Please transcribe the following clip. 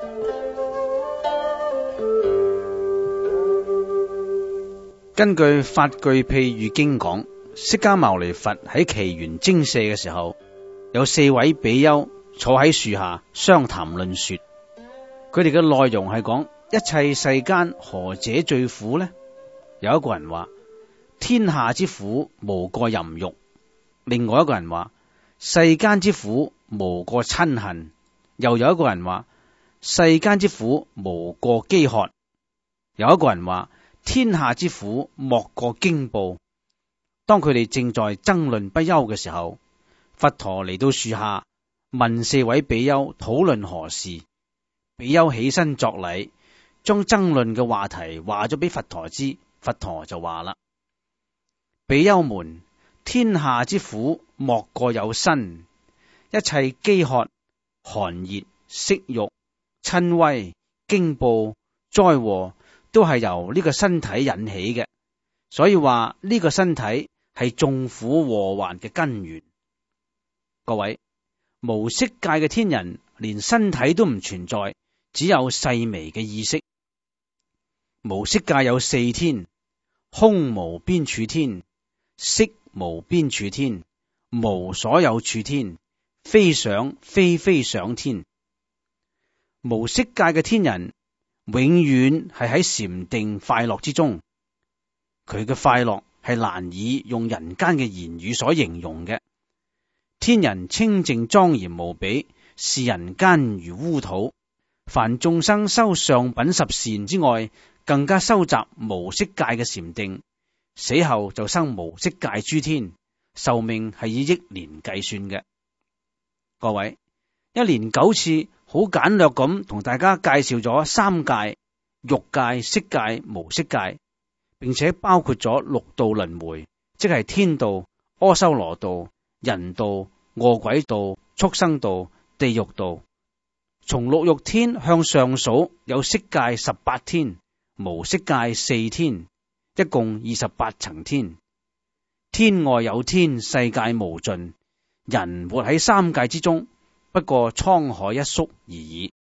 根據法句譬喻經講，釋迦牟尼佛喺祇園精舍嘅時候，有4位比丘坐喺樹下相談論說。佢哋嘅內容係講一切世間何者最苦呢？有一個人話天下之苦無過淫欲，另外一個人話世間之苦無過瞋恨，又有一個人話世間之苦無過飢渴，有一個人話天下之苦莫過驚怖。當佢哋正在爭論不休嘅時候，佛陀嚟到樹下問4位比丘討論何事。比丘起身作禮，將爭論嘅話題話咗俾佛陀知。佛陀就話啦：比丘們，天下之苦莫過有身，一切飢渴、寒熱、色欲、瞋恚、驚怖、災禍都係由呢個身體引起嘅，所以話呢個身體係眾苦禍患嘅根源。各位，無色界嘅天人連身體都唔存在，只有細微嘅意識。無色界有4天：空無邊處天、色無邊處天、無所有處天、非想非非想天。無色界嘅天人永遠係喺禪定快樂之中，佢嘅快樂係難以用人間嘅言語所形容嘅。天人清淨莊嚴無比，視人間如污土。凡眾生修上品10善之外，更加收集無色界嘅禪定，死後就生無色界諸天，壽命係以億年計算嘅。各位，一連9次好簡略咁同大家介紹咗3界：欲界、色界、無色界，並且包括咗6道輪迴，即係天道、阿修羅道、人道、餓鬼道、畜生道、地獄道。從6欲天向上數，有色界18天，無色界4天，一共28層天。天外有天，世界無盡。人活喺3界之中，不過滄海一粟而已。